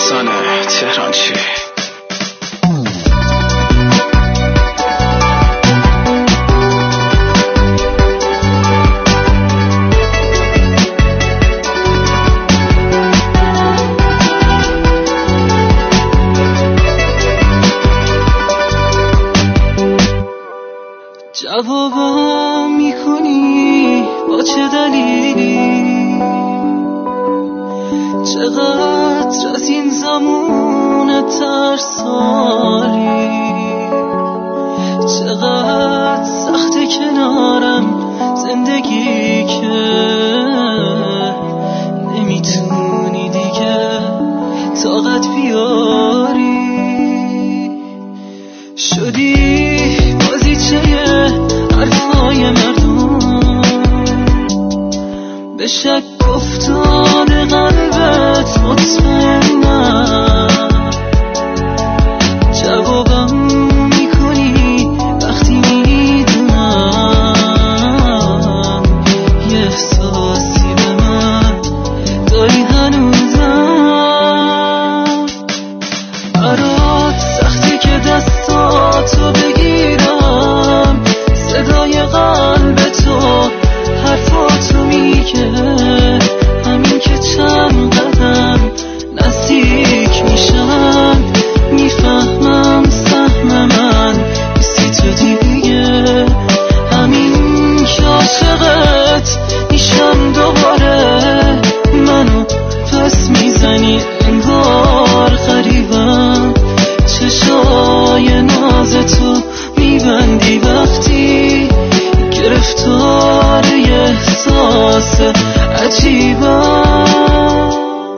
داستان تهران چی؟ جوابم میکنی با چه دلیلی؟ چقدر از این زمان ترساری، چقدر سخت کنارم زندگی که نمیتونی دیگه طاقت بیاری. شدی بازیچه حرفای مردم، به شک افتاده قلبت مطمئنم. جوابم میکنی وقتی میدونم یه احساسی به من داری هنوزم. برات سختی که دستاتو بگیرم، صدای قلب تو حرفاتو میگه، همین که چند قدم نزدیک میشم میفهمم سهم من نیستی تو دیگه. همین که عاشقت میشم دوباره، منو پس میزنی انگار غریبم. چشای ناز تو میبندی وقتی گرفتار یه احساس عجیبم.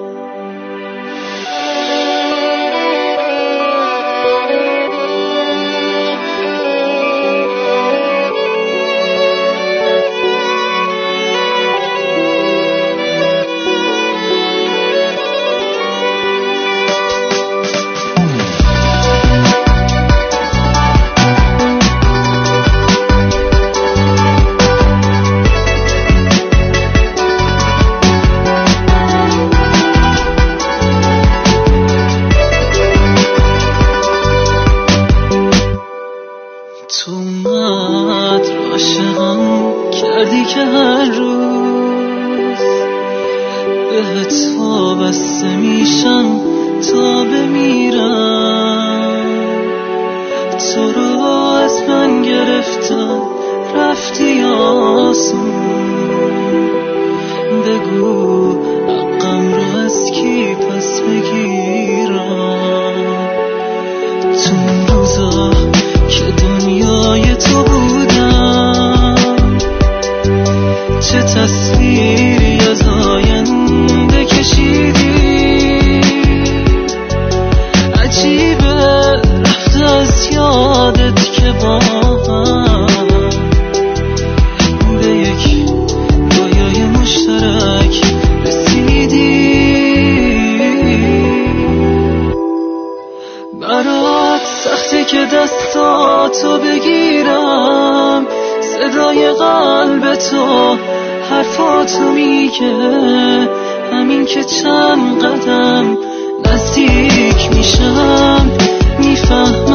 تو اونقدر عاشقم کردی که هر روز بهت وابسته میشم تا بمیرم. تو رو از من گرفتم رفتی آسون، بگو حقم رو از کی پس بگیرم. تو روزا که دنیای تو بودم، چه تصویری از آینده کشیدی. عجیبه رفت از یادت که با هم به یک رویای مشترک رسیدی. برات سخته که دستاتو بگیرم، صدای قلب تو حرفاتو میگه، همین که چند قدم نزدیک میشم میفهم